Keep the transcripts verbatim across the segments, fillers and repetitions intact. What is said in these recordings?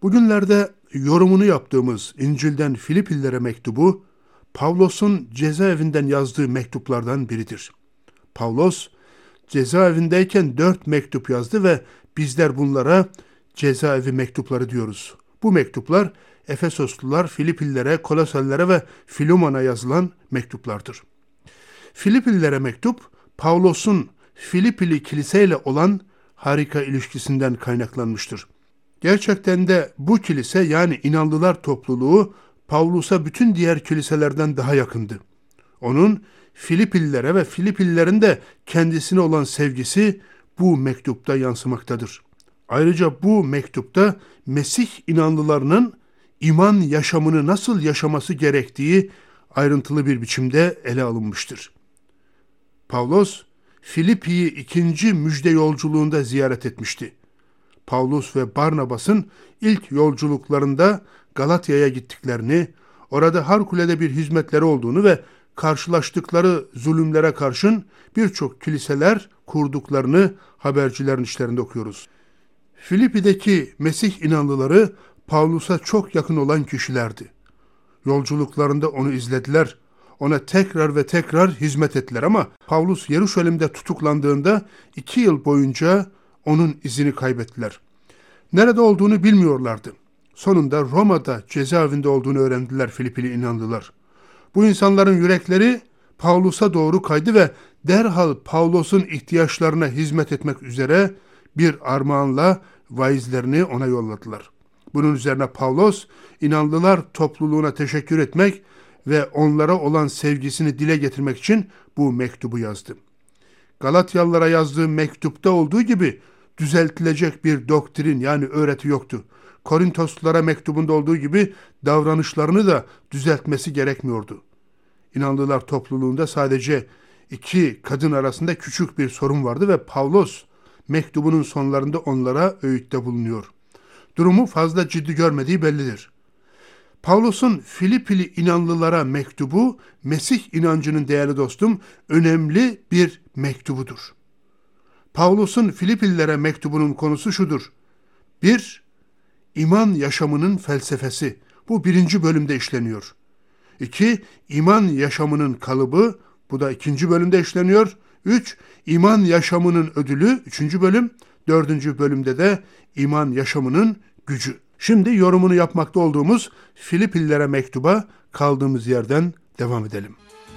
Bugünlerde yorumunu yaptığımız İncil'den Filipillilere mektubu, Pavlos'un cezaevinden yazdığı mektuplardan biridir. Pavlos, cezaevindeyken dört mektup yazdı ve bizler bunlara cezaevi mektupları diyoruz. Bu mektuplar Efesoslular, Filipillilere, Kolosallilere ve Filemon'a yazılan mektuplardır. Filipillilere mektup, Pavlos'un Filipili kiliseyle olan harika ilişkisinden kaynaklanmıştır. Gerçekten de bu kilise, yani inanlılar topluluğu, Pavlus'a bütün diğer kiliselerden daha yakındı. Onun Filipillilere ve Filipillilerin de kendisine olan sevgisi bu mektupta yansımaktadır. Ayrıca bu mektupta Mesih inanlılarının iman yaşamını nasıl yaşaması gerektiği ayrıntılı bir biçimde ele alınmıştır. Pavlos, Filipi'yi ikinci müjde yolculuğunda ziyaret etmişti. Pavlus ve Barnabas'ın ilk yolculuklarında Galatya'ya gittiklerini, orada harikulade bir hizmetleri olduğunu ve karşılaştıkları zulümlere karşın birçok kiliseler kurduklarını habercilerin işlerinde okuyoruz. Filipi'deki Mesih inanlıları Pavlus'a çok yakın olan kişilerdi. Yolculuklarında onu izlediler, ona tekrar ve tekrar hizmet ettiler ama Pavlus Yeruşalim'de tutuklandığında iki yıl boyunca onun izini kaybettiler. Nerede olduğunu bilmiyorlardı. Sonunda Roma'da cezaevinde olduğunu öğrendiler Filipili inanlılar. Bu insanların yürekleri Pavlus'a doğru kaydı ve derhal Pavlus'un ihtiyaçlarına hizmet etmek üzere bir armağanla vaizlerini ona yolladılar. Bunun üzerine Pavlos, inanlılar topluluğuna teşekkür etmek ve onlara olan sevgisini dile getirmek için bu mektubu yazdı. Galatyalılara yazdığı mektupta olduğu gibi düzeltilecek bir doktrin, yani öğreti yoktu. Korintoslulara mektubunda olduğu gibi davranışlarını da düzeltmesi gerekmiyordu. İnanlılar topluluğunda sadece iki kadın arasında küçük bir sorun vardı ve Pavlos mektubunun sonlarında onlara öğütte bulunuyor. Durumu fazla ciddi görmediği bellidir. Pavlos'un Filipili inanlılara mektubu, Mesih inancının değerli dostum, önemli bir mektubudur. Pavlos'un Filipililere mektubunun konusu şudur. bir. İman yaşamının felsefesi. Bu birinci bölümde işleniyor. iki. İman yaşamının kalıbı. Bu da ikinci bölümde işleniyor. üç. İman yaşamının ödülü. Üçüncü bölüm. Dördüncü bölümde de iman yaşamının gücü. Şimdi yorumunu yapmakta olduğumuz Filipillilere mektuba kaldığımız yerden devam edelim.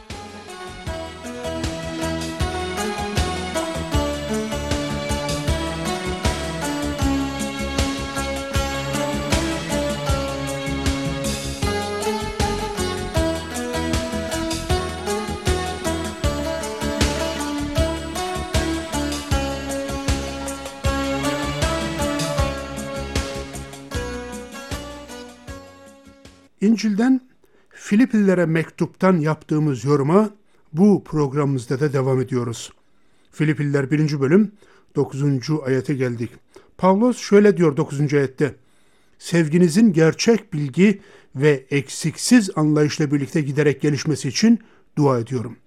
İncil'den Filipillilere mektuptan yaptığımız yoruma bu programımızda da devam ediyoruz. Filipililer birinci bölüm dokuzuncu ayete geldik. Pavlos şöyle diyor dokuzuncu ayette. Sevginizin gerçek bilgi ve eksiksiz anlayışla birlikte giderek gelişmesi için dua ediyorum.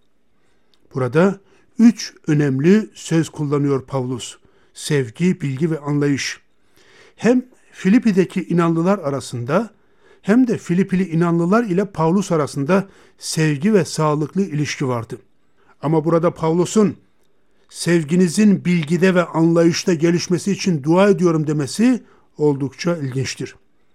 Burada üç önemli söz kullanıyor Pavlos. Sevgi, bilgi ve anlayış. Hem Filipi'deki inanlılar arasında hem de Filipili inanlılar ile Pavlus arasında sevgi ve sağlıklı ilişki vardı. Ama burada Pavlus'un sevginizin bilgide ve anlayışta gelişmesi için dua ediyorum demesi oldukça ilginçtir.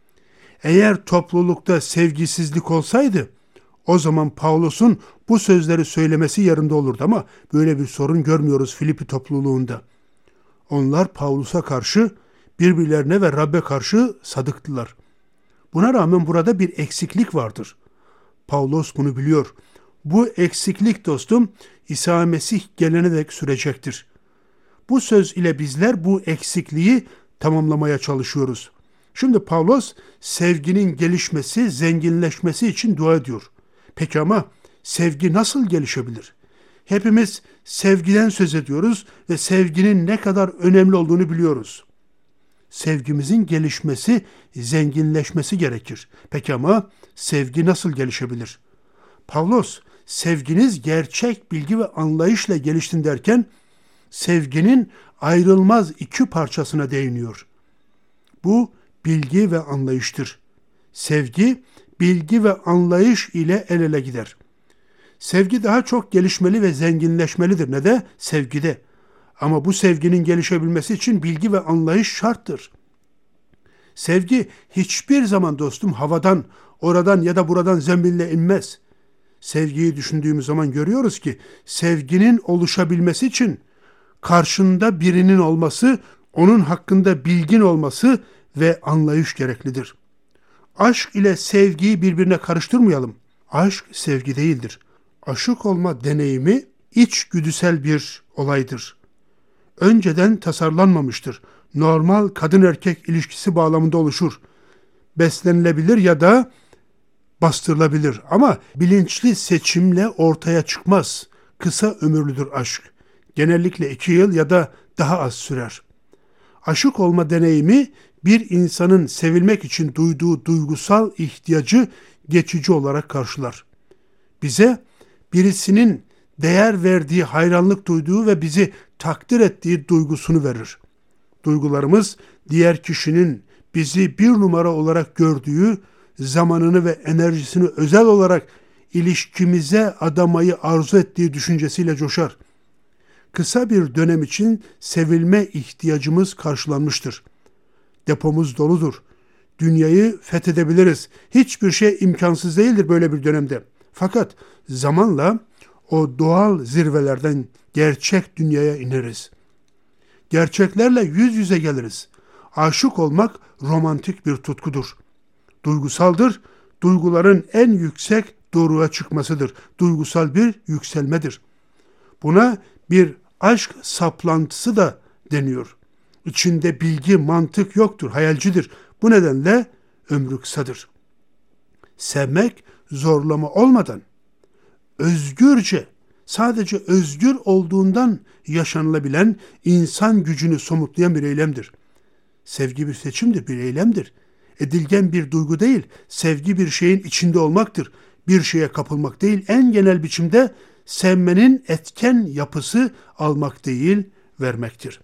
Eğer toplulukta sevgisizlik olsaydı o zaman Pavlus'un bu sözleri söylemesi yerinde olurdu ama böyle bir sorun görmüyoruz Filipi topluluğunda. Onlar Pavlus'a karşı birbirlerine ve Rab'be karşı sadıktılar. Buna rağmen burada bir eksiklik vardır. Pavlos bunu biliyor. Bu eksiklik dostum İsa Mesih gelene dek sürecektir. Bu söz ile bizler bu eksikliği tamamlamaya çalışıyoruz. Şimdi Pavlos sevginin gelişmesi, zenginleşmesi için dua ediyor. Peki ama sevgi nasıl gelişebilir? Hepimiz sevgiden söz ediyoruz ve sevginin ne kadar önemli olduğunu biliyoruz. Sevgimizin gelişmesi, zenginleşmesi gerekir. Peki ama sevgi nasıl gelişebilir? Pavlos, sevginiz gerçek bilgi ve anlayışla geliştin derken, sevginin ayrılmaz iki parçasına değiniyor. Bu bilgi ve anlayıştır. Sevgi, bilgi ve anlayış ile el ele gider. Sevgi daha çok gelişmeli ve zenginleşmelidir. Ne de? Sevgide. Ama bu sevginin gelişebilmesi için bilgi ve anlayış şarttır. Sevgi hiçbir zaman dostum havadan, oradan ya da buradan zembille inmez. Sevgiyi düşündüğümüz zaman görüyoruz ki sevginin oluşabilmesi için karşında birinin olması, onun hakkında bilgin olması ve anlayış gereklidir. Aşk ile sevgiyi birbirine karıştırmayalım. Aşk sevgi değildir. Aşık olma deneyimi içgüdüsel bir olaydır. Önceden tasarlanmamıştır. Normal kadın erkek ilişkisi bağlamında oluşur. Beslenilebilir ya da bastırılabilir ama bilinçli seçimle ortaya çıkmaz. Kısa ömürlüdür aşk. Genellikle iki yıl ya da daha az sürer. Aşık olma deneyimi bir insanın sevilmek için duyduğu duygusal ihtiyacı geçici olarak karşılar. Bize birisinin değer verdiği, hayranlık duyduğu ve bizi takdir ettiği duygusunu verir. Duygularımız diğer kişinin bizi bir numara olarak gördüğü, zamanını ve enerjisini özel olarak ilişkimize adamayı arzu ettiği düşüncesiyle coşar. Kısa bir dönem için sevilme ihtiyacımız karşılanmıştır. Depomuz doludur. Dünyayı fethedebiliriz. Hiçbir şey imkansız değildir böyle bir dönemde. Fakat zamanla o doğal zirvelerden gerçek dünyaya ineriz. Gerçeklerle yüz yüze geliriz. Aşık olmak romantik bir tutkudur. Duygusaldır. Duyguların en yüksek doruğa çıkmasıdır. Duygusal bir yükselmedir. Buna bir aşk saplantısı da deniyor. İçinde bilgi, mantık yoktur, hayalcidir. Bu nedenle ömrü kısadır. Sevmek zorlama olmadan, özgürce, sadece özgür olduğundan yaşanılabilen, insan gücünü somutlayan bir eylemdir. Sevgi bir seçimdir, bir eylemdir. Edilgen bir duygu değil, sevgi bir şeyin içinde olmaktır. Bir şeye kapılmak değil, en genel biçimde sevmenin etken yapısı almak değil, vermektir.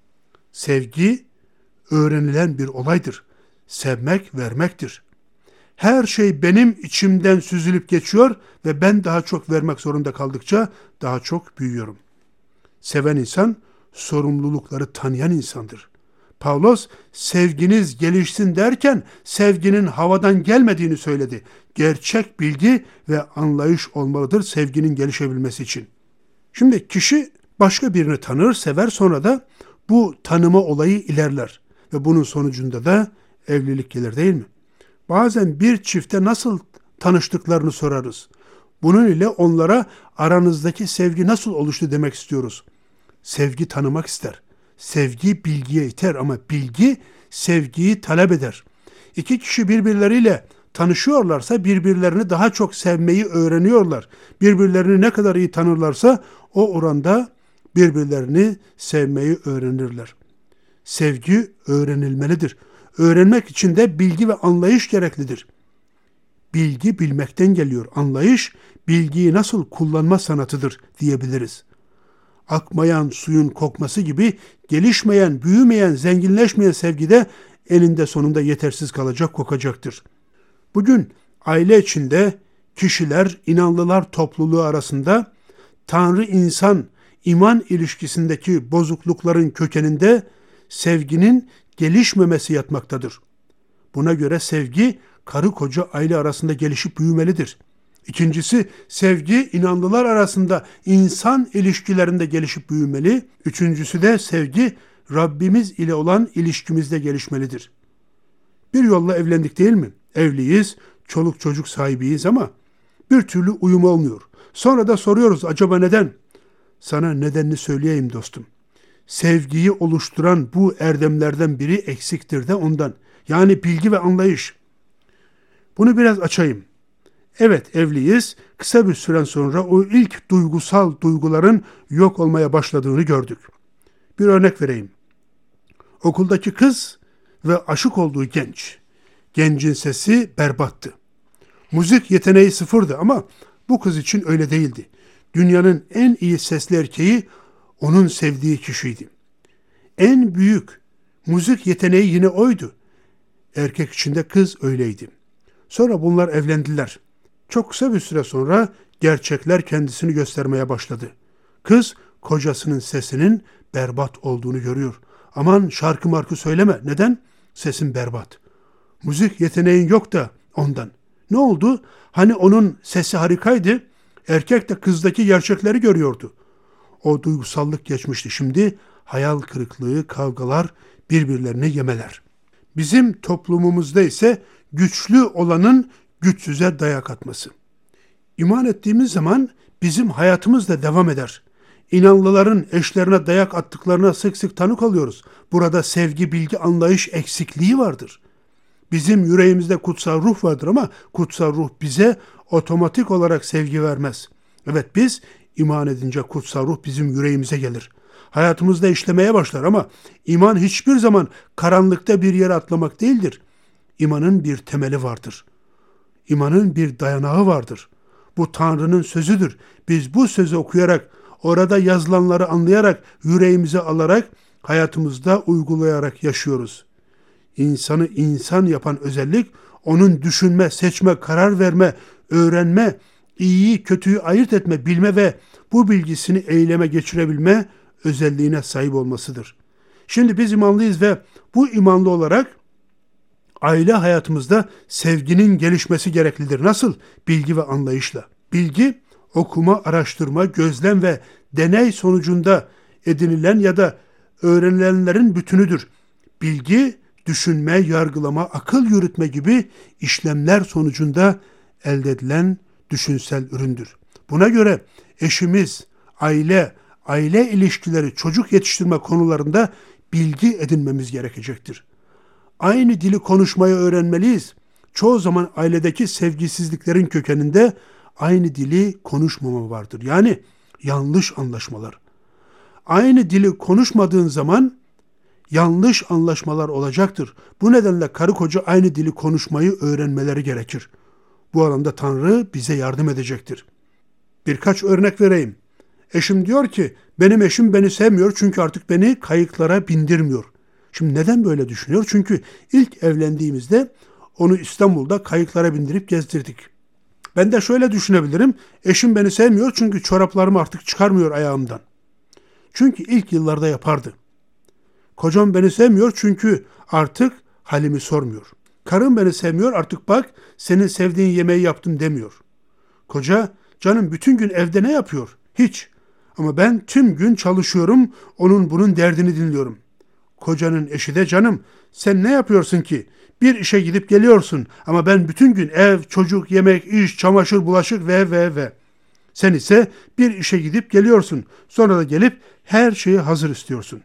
Sevgi öğrenilen bir olaydır. Sevmek vermektir. Her şey benim içimden süzülüp geçiyor ve ben daha çok vermek zorunda kaldıkça daha çok büyüyorum. Seven insan sorumlulukları tanıyan insandır. Pavlos sevginiz gelişsin derken sevginin havadan gelmediğini söyledi. Gerçek bilgi ve anlayış olmalıdır sevginin gelişebilmesi için. Şimdi kişi başka birini tanır, sever, sonra da bu tanıma olayı ilerler ve bunun sonucunda da evlilik gelir, değil mi? Bazen bir çifte nasıl tanıştıklarını sorarız. Bunun ile onlara aranızdaki sevgi nasıl oluştu demek istiyoruz. Sevgi tanımak ister. Sevgi bilgiye iter ama bilgi sevgiyi talep eder. İki kişi birbirleriyle tanışıyorlarsa birbirlerini daha çok sevmeyi öğreniyorlar. Birbirlerini ne kadar iyi tanırlarsa o oranda birbirlerini sevmeyi öğrenirler. Sevgi öğrenilmelidir. Öğrenmek için de bilgi ve anlayış gereklidir. Bilgi bilmekten geliyor. Anlayış bilgiyi nasıl kullanma sanatıdır diyebiliriz. Akmayan suyun kokması gibi gelişmeyen, büyümeyen, zenginleşmeyen sevgi de eninde sonunda yetersiz kalacak, kokacaktır. Bugün aile içinde kişiler, inanlılar topluluğu arasında Tanrı-insan, iman ilişkisindeki bozuklukların kökeninde sevginin gelişmemesi yatmaktadır. Buna göre sevgi karı koca aile arasında gelişip büyümelidir. İkincisi, sevgi inanlılar arasında insan ilişkilerinde gelişip büyümeli. Üçüncüsü de sevgi Rabbimiz ile olan ilişkimizde gelişmelidir. Bir yolla evlendik, değil mi? Evliyiz, çoluk çocuk sahibiyiz ama bir türlü uyum olmuyor. Sonra da soruyoruz, acaba neden? Sana nedenini söyleyeyim dostum. Sevgiyi oluşturan bu erdemlerden biri eksiktir de ondan. Yani bilgi ve anlayış. Bunu biraz açayım. Evet, evliyiz. Kısa bir süren sonra o ilk duygusal duyguların yok olmaya başladığını gördük. Bir örnek vereyim. Okuldaki kız ve aşık olduğu genç. Gencin sesi berbattı. Müzik yeteneği sıfırdı ama bu kız için öyle değildi. Dünyanın en iyi sesli erkeği onun sevdiği kişiydi. En büyük müzik yeteneği yine oydu. Erkek için de kız öyleydi. Sonra bunlar evlendiler. Çok kısa bir süre sonra gerçekler kendisini göstermeye başladı. Kız kocasının sesinin berbat olduğunu görüyor. Aman şarkı markı söyleme. Neden? Sesin berbat. Müzik yeteneğin yok da ondan. Ne oldu? Hani onun sesi harikaydı. Erkek de kızdaki gerçekleri görüyordu. O duygusallık geçmişti. Şimdi hayal kırıklığı, kavgalar, birbirlerini yemeler. Bizim toplumumuzda ise güçlü olanın güçsüze dayak atması. İman ettiğimiz zaman bizim hayatımız da devam eder. İnanlıların eşlerine dayak attıklarına sık sık tanık oluyoruz. Burada sevgi, bilgi, anlayış eksikliği vardır. Bizim yüreğimizde kutsal ruh vardır ama kutsal ruh bize otomatik olarak sevgi vermez. Evet, biz iman edince kutsal ruh bizim yüreğimize gelir. Hayatımızda işlemeye başlar ama iman hiçbir zaman karanlıkta bir yere atlamak değildir. İmanın bir temeli vardır. İmanın bir dayanağı vardır. Bu Tanrı'nın sözüdür. Biz bu sözü okuyarak, orada yazılanları anlayarak, yüreğimize alarak, hayatımızda uygulayarak yaşıyoruz. İnsanı insan yapan özellik, onun düşünme, seçme, karar verme, öğrenme, iyiyi kötüyü ayırt etme, bilme ve bu bilgisini eyleme geçirebilme özelliğine sahip olmasıdır. Şimdi biz imanlıyız ve bu imanlı olarak aile hayatımızda sevginin gelişmesi gereklidir. Nasıl? Bilgi ve anlayışla. Bilgi, okuma, araştırma, gözlem ve deney sonucunda edinilen ya da öğrenilenlerin bütünüdür. Bilgi, düşünme, yargılama, akıl yürütme gibi işlemler sonucunda elde edilen düşünsel üründür. Buna göre eşimiz, aile, aile ilişkileri, çocuk yetiştirme konularında bilgi edinmemiz gerekecektir. Aynı dili konuşmayı öğrenmeliyiz. Çoğu zaman ailedeki sevgisizliklerin kökeninde aynı dili konuşmama vardır. Yani yanlış anlaşmalar. Aynı dili konuşmadığın zaman yanlış anlaşmalar olacaktır. Bu nedenle karı koca aynı dili konuşmayı öğrenmeleri gerekir. Bu alanda Tanrı bize yardım edecektir. Birkaç örnek vereyim. Eşim diyor ki, benim eşim beni sevmiyor çünkü artık beni kayıklara bindirmiyor. Şimdi neden böyle düşünüyor? Çünkü ilk evlendiğimizde onu İstanbul'da kayıklara bindirip gezdirdik. Ben de şöyle düşünebilirim. Eşim beni sevmiyor çünkü çoraplarımı artık çıkarmıyor ayağımdan. Çünkü ilk yıllarda yapardı. Kocam beni sevmiyor çünkü artık halimi sormuyor. Karım beni sevmiyor, artık bak senin sevdiğin yemeği yaptım demiyor. Koca, canım bütün gün evde ne yapıyor? Hiç. Ama ben tüm gün çalışıyorum, onun bunun derdini dinliyorum. Kocanın eşi de, canım sen ne yapıyorsun ki? Bir işe gidip geliyorsun ama ben bütün gün ev, çocuk, yemek, iş, çamaşır, bulaşık ve ve ve. Sen ise bir işe gidip geliyorsun. Sonra da gelip her şeyi hazır istiyorsun.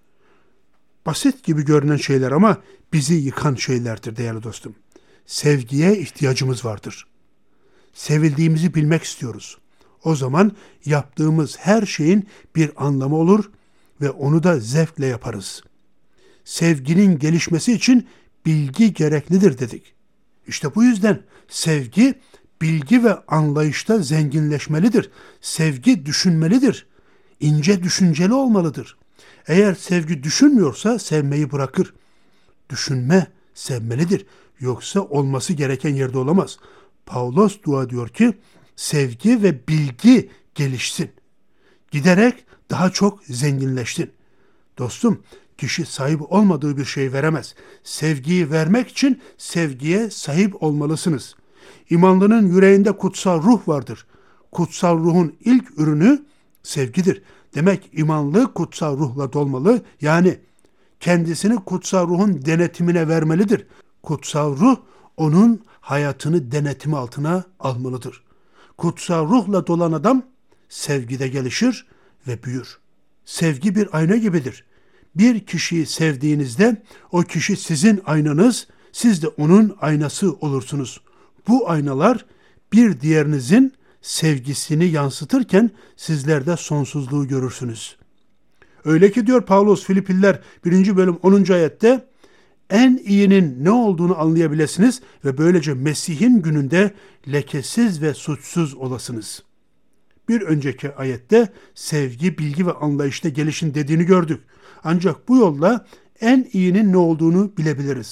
Basit gibi görünen şeyler ama bizi yıkan şeylerdir değerli dostum. Sevgiye ihtiyacımız vardır. Sevildiğimizi bilmek istiyoruz. O zaman yaptığımız her şeyin bir anlamı olur ve onu da zevkle yaparız. Sevginin gelişmesi için bilgi gereklidir dedik. İşte bu yüzden sevgi, bilgi ve anlayışta zenginleşmelidir. Sevgi düşünmelidir. İnce düşünceli olmalıdır. Eğer sevgi düşünmüyorsa sevmeyi bırakır. Düşünme sevmelidir. Yoksa olması gereken yerde olamaz. Pavlos dua diyor ki, sevgi ve bilgi gelişsin. Giderek daha çok zenginleştin. Dostum, kişi sahip olmadığı bir şey veremez. Sevgiyi vermek için sevgiye sahip olmalısınız. İmanlının yüreğinde kutsal ruh vardır. Kutsal ruhun ilk ürünü sevgidir. Demek imanlı kutsal ruhla dolmalı. Yani kendisini kutsal ruhun denetimine vermelidir. Kutsal ruh onun hayatını denetim altına almalıdır. Kutsal ruhla dolan adam sevgide gelişir ve büyür. Sevgi bir ayna gibidir. Bir kişiyi sevdiğinizde o kişi sizin aynanız, siz de onun aynası olursunuz. Bu aynalar bir diğerinizin sevgisini yansıtırken sizler de sonsuzluğu görürsünüz. Öyle ki diyor Pavlos Filipililer birinci bölüm onuncu ayette, en iyinin ne olduğunu anlayabilirsiniz ve böylece Mesih'in gününde lekesiz ve suçsuz olasınız. Bir önceki ayette sevgi, bilgi ve anlayışta gelişin dediğini gördük. Ancak bu yolla en iyinin ne olduğunu bilebiliriz.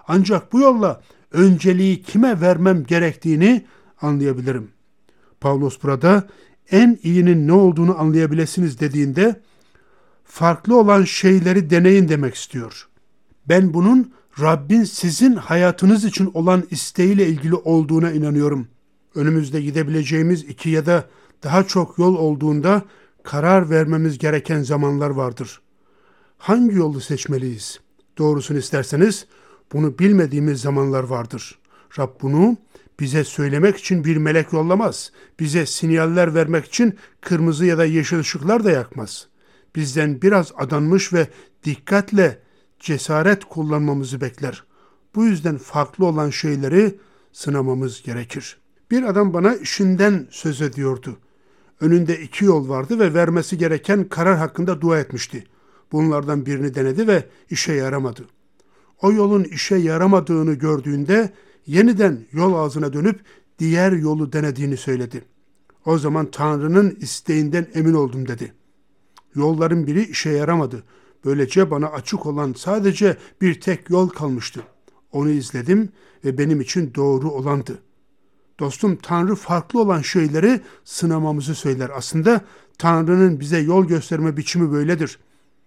Ancak bu yolla önceliği kime vermem gerektiğini anlayabilirim. Pavlos burada en iyinin ne olduğunu anlayabilirsiniz dediğinde farklı olan şeyleri deneyin demek istiyor. Ben bunun Rabbin sizin hayatınız için olan isteğiyle ilgili olduğuna inanıyorum. Önümüzde gidebileceğimiz iki ya da daha çok yol olduğunda karar vermemiz gereken zamanlar vardır. Hangi yolu seçmeliyiz? Doğrusunu isterseniz bunu bilmediğimiz zamanlar vardır. Rab bunu bize söylemek için bir melek yollamaz. Bize sinyaller vermek için kırmızı ya da yeşil ışıklar da yakmaz. Bizden biraz adanmış ve dikkatle cesaret kullanmamızı bekler. Bu yüzden farklı olan şeyleri sınamamız gerekir. Bir adam bana işinden söz ediyordu. Önünde iki yol vardı ve vermesi gereken karar hakkında dua etmişti. Bunlardan birini denedi ve işe yaramadı. O yolun işe yaramadığını gördüğünde yeniden yol ağzına dönüp diğer yolu denediğini söyledi. O zaman Tanrı'nın isteğinden emin oldum dedi. Yolların biri işe yaramadı. Böylece bana açık olan sadece bir tek yol kalmıştı. Onu izledim ve benim için doğru olandı. Dostum, Tanrı farklı olan şeyleri sınamamızı söyler. Aslında Tanrı'nın bize yol gösterme biçimi böyledir.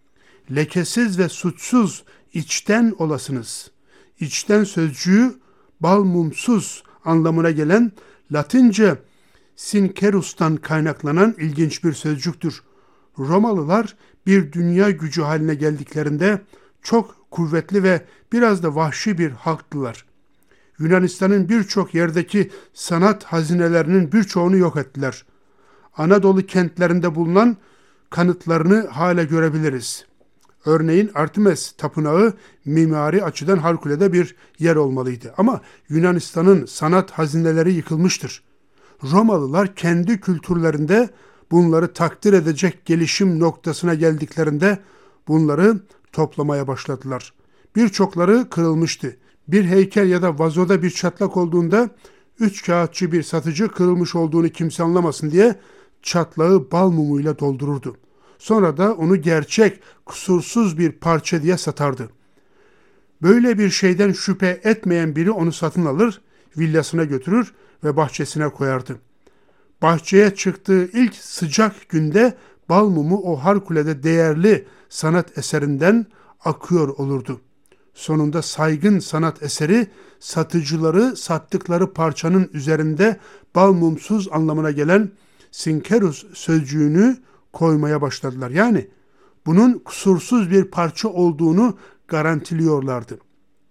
Lekesiz ve suçsuz içten olasınız. İçten sözcüğü bal mumsuz anlamına gelen Latince sincerus'tan kaynaklanan ilginç bir sözcüktür. Romalılar bir dünya gücü haline geldiklerinde çok kuvvetli ve biraz da vahşi bir halktılar. Yunanistan'ın birçok yerdeki sanat hazinelerinin birçoğunu yok ettiler. Anadolu kentlerinde bulunan kanıtlarını hala görebiliriz. Örneğin Artemis Tapınağı mimari açıdan harikulade bir yer olmalıydı. Ama Yunanistan'ın sanat hazineleri yıkılmıştır. Romalılar kendi kültürlerinde bunları takdir edecek gelişim noktasına geldiklerinde bunları toplamaya başladılar. Birçokları kırılmıştı. Bir heykel ya da vazoda bir çatlak olduğunda üç kağıtçı bir satıcı kırılmış olduğunu kimse anlamasın diye çatlağı bal mumuyla doldururdu. Sonra da onu gerçek, kusursuz bir parça diye satardı. Böyle bir şeyden şüphe etmeyen biri onu satın alır, villasına götürür ve bahçesine koyardı. Bahçeye çıktığı ilk sıcak günde bal mumu o harikulade değerli sanat eserinden akıyor olurdu. Sonunda saygın sanat eseri satıcıları sattıkları parçanın üzerinde bal mumsuz anlamına gelen sincerus sözcüğünü koymaya başladılar. Yani bunun kusursuz bir parça olduğunu garantiliyorlardı.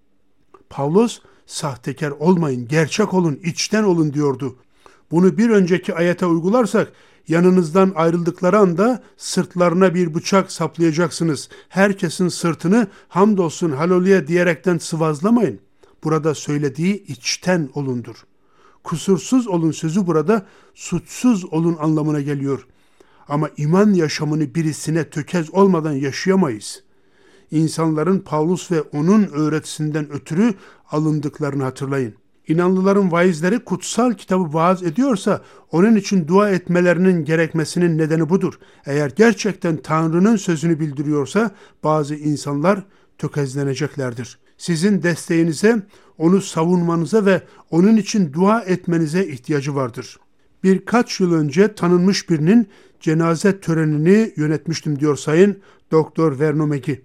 Pavlos, sahtekar olmayın, gerçek olun, içten olun diyordu. Bunu bir önceki ayete uygularsak, yanınızdan ayrıldıkları anda sırtlarına bir bıçak saplayacaksınız. Herkesin sırtını hamdolsun haleluya diyerekten sıvazlamayın. Burada söylediği içten olundur. Kusursuz olun sözü burada suçsuz olun anlamına geliyor. Ama iman yaşamını birisine tökez olmadan yaşayamayız. İnsanların Pavlus ve onun öğretisinden ötürü alındıklarını hatırlayın. İnanlıların vaizleri kutsal kitabı vaaz ediyorsa onun için dua etmelerinin gerekmesinin nedeni budur. Eğer gerçekten Tanrı'nın sözünü bildiriyorsa bazı insanlar tökezleneceklerdir. Sizin desteğinize, onu savunmanıza ve onun için dua etmenize ihtiyacı vardır. Birkaç yıl önce tanınmış birinin cenaze törenini yönetmiştim diyor Sayın Doktor Vernon McGee.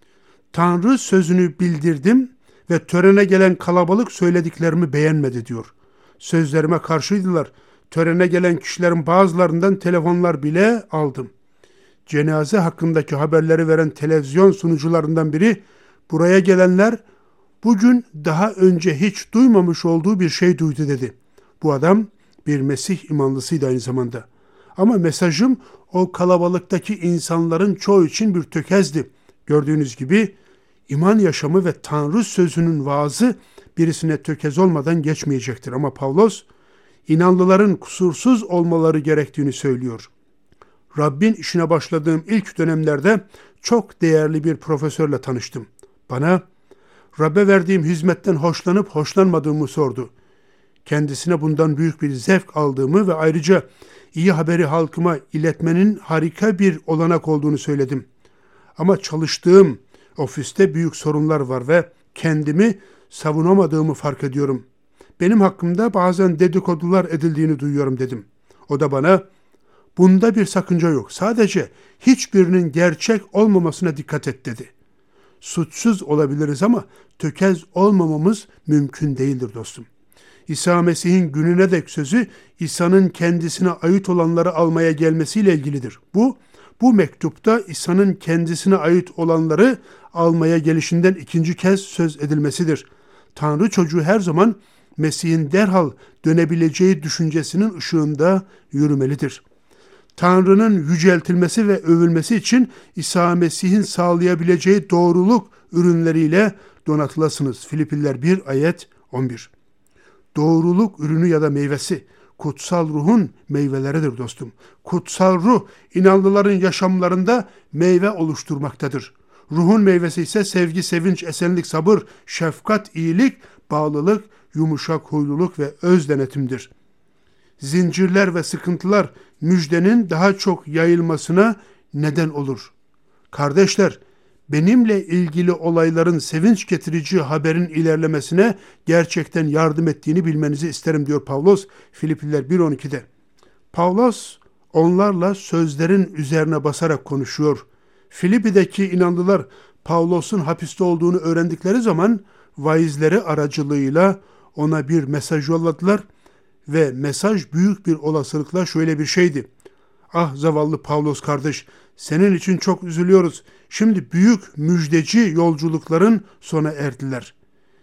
Tanrı sözünü bildirdim ve törene gelen kalabalık söylediklerimi beğenmedi diyor. Sözlerime karşıydılar. Törene gelen kişilerin bazılarından telefonlar bile aldım. Cenaze hakkındaki haberleri veren televizyon sunucularından biri, buraya gelenler bugün daha önce hiç duymamış olduğu bir şey duydu dedi. Bu adam bir Mesih imanlısıydı aynı zamanda. Ama mesajım o kalabalıktaki insanların çoğu için bir tökezdi. Gördüğünüz gibi iman yaşamı ve Tanrı sözünün vaazı birisine tökez olmadan geçmeyecektir. Ama Pavlos, inanlıların kusursuz olmaları gerektiğini söylüyor. Rabbin işine başladığım ilk dönemlerde çok değerli bir profesörle tanıştım. Bana Rabbe verdiğim hizmetten hoşlanıp hoşlanmadığımı sordu. Kendisine bundan büyük bir zevk aldığımı ve ayrıca iyi haberi halkıma iletmenin harika bir olanak olduğunu söyledim. Ama çalıştığım ofiste büyük sorunlar var ve kendimi savunamadığımı fark ediyorum. Benim hakkımda bazen dedikodular edildiğini duyuyorum dedim. O da bana, bunda bir sakınca yok. Sadece hiçbirinin gerçek olmamasına dikkat et dedi. Suçsuz olabiliriz ama tökez olmamamız mümkün değildir dostum. İsa Mesih'in gününe dek sözü İsa'nın kendisine ait olanları almaya gelmesiyle ilgilidir. Bu, bu mektupta İsa'nın kendisine ait olanları almaya gelişinden ikinci kez söz edilmesidir. Tanrı çocuğu her zaman Mesih'in derhal dönebileceği düşüncesinin ışığında yürümelidir. Tanrı'nın yüceltilmesi ve övülmesi için İsa Mesih'in sağlayabileceği doğruluk ürünleriyle donatılasınız. Filipliler bir ayet on bir. Doğruluk ürünü ya da meyvesi kutsal ruhun meyveleridir dostum. Kutsal ruh inanlıların yaşamlarında meyve oluşturmaktadır. Ruhun meyvesi ise sevgi, sevinç, esenlik, sabır, şefkat, iyilik, bağlılık, yumuşak huyluluk ve öz denetimdir. Zincirler ve sıkıntılar müjdenin daha çok yayılmasına neden olur. Kardeşler, benimle ilgili olayların sevinç getirici haberin ilerlemesine gerçekten yardım ettiğini bilmenizi isterim diyor Pavlos Filipliler bir on iki'de. Pavlos onlarla sözlerin üzerine basarak konuşuyor. Filipi'deki inanlılar Pavlos'un hapiste olduğunu öğrendikleri zaman vaizleri aracılığıyla ona bir mesaj yolladılar ve mesaj büyük bir olasılıkla şöyle bir şeydi. Ah zavallı Pavlos kardeş, senin için çok üzülüyoruz. Şimdi büyük müjdeci yolculukların sona erdiler.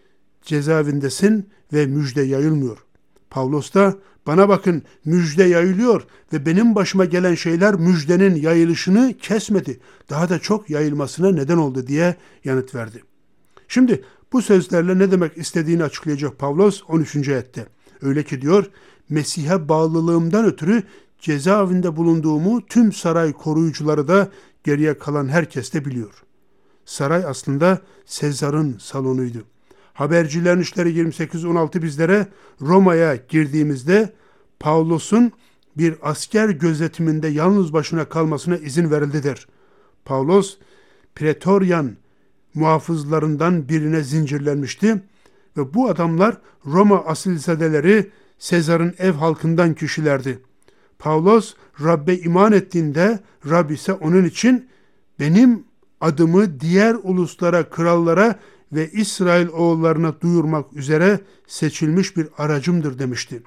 Cezaevindesin ve müjde yayılmıyor. Pavlos da bana bakın müjde yayılıyor ve benim başıma gelen şeyler müjdenin yayılışını kesmedi. Daha da çok yayılmasına neden oldu diye yanıt verdi. Şimdi bu sözlerle ne demek istediğini açıklayacak Pavlos on üçüncü ayette. Öyle ki diyor, Mesih'e bağlılığımdan ötürü cezaevinde bulunduğumu tüm saray koruyucuları da geriye kalan herkes de biliyor. Saray aslında Sezar'ın salonuydu. Habercilerin İşleri yirmi sekiz on altı bizlere Roma'ya girdiğimizde Pavlos'un bir asker gözetiminde yalnız başına kalmasına izin verildi der. Pavlos, Pretoryan muhafızlarından birine zincirlenmişti ve bu adamlar Roma asilzadeleri Sezar'ın ev halkından kişilerdi. Pavlos Rab'be iman ettiğinde Rab ise onun için benim adımı diğer uluslara, krallara ve İsrail oğullarına duyurmak üzere seçilmiş bir aracımdır demişti.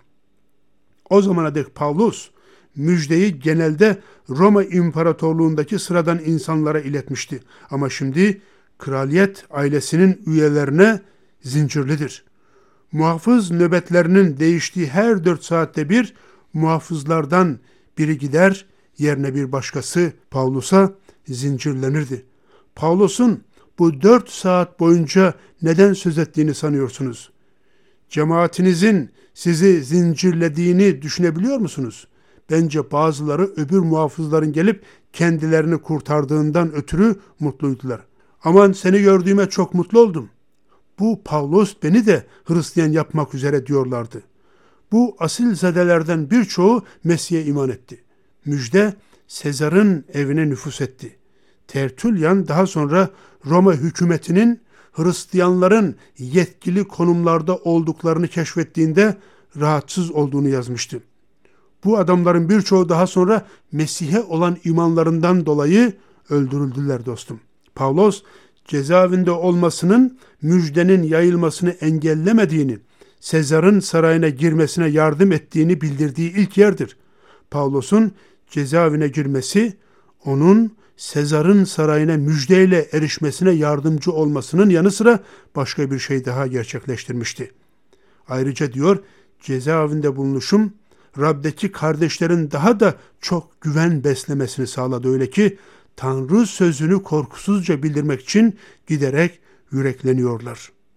O zamana dek Pavlos müjdeyi genelde Roma İmparatorluğundaki sıradan insanlara iletmişti. Ama şimdi kraliyet ailesinin üyelerine zincirlidir. Muhafız nöbetlerinin değiştiği her dört saatte bir muhafızlardan biri gider, yerine bir başkası Pavlos'a zincirlenirdi. Pavlos'un bu dört saat boyunca neden söz ettiğini sanıyorsunuz? Cemaatinizin sizi zincirlediğini düşünebiliyor musunuz? Bence bazıları öbür muhafızların gelip kendilerini kurtardığından ötürü mutluydular. Aman seni gördüğüme çok mutlu oldum. Bu Pavlos beni de Hristiyan yapmak üzere diyorlardı. Bu asilzadelerden birçoğu Mesih'e iman etti. Müjde Sezar'ın evine nüfus etti. Tertulyan daha sonra Roma hükümetinin Hristiyanların yetkili konumlarda olduklarını keşfettiğinde rahatsız olduğunu yazmıştı. Bu adamların birçoğu daha sonra Mesih'e olan imanlarından dolayı öldürüldüler dostum. Pavlos cezaevinde olmasının müjdenin yayılmasını engellemediğini, Sezar'ın sarayına girmesine yardım ettiğini bildirdiği ilk yerdir. Pavlos'un cezaevine girmesi, onun Sezar'ın sarayına müjdeyle erişmesine yardımcı olmasının yanı sıra başka bir şey daha gerçekleştirmişti. Ayrıca diyor, cezaevinde bulunuşum, Rab'deki kardeşlerin daha da çok güven beslemesini sağladı. Öyle ki Tanrı sözünü korkusuzca bildirmek için giderek yürekleniyorlar.